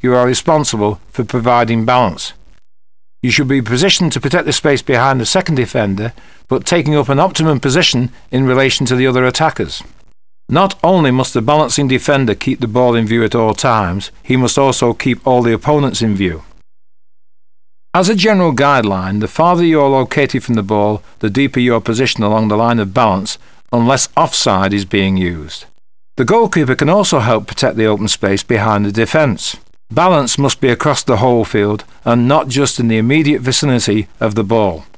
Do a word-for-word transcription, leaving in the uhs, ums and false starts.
you are responsible for providing balance. You should be positioned to protect the space behind the second defender, but taking up an optimum position in relation to the other attackers. Not only must the balancing defender keep the ball in view at all times, he must also keep all the opponents in view. As a general guideline, the farther you are located from the ball, the deeper your position along the line of balance, unless offside is being used. The goalkeeper can also help protect the open space behind the defence. Balance must be across the whole field and not just in the immediate vicinity of the ball.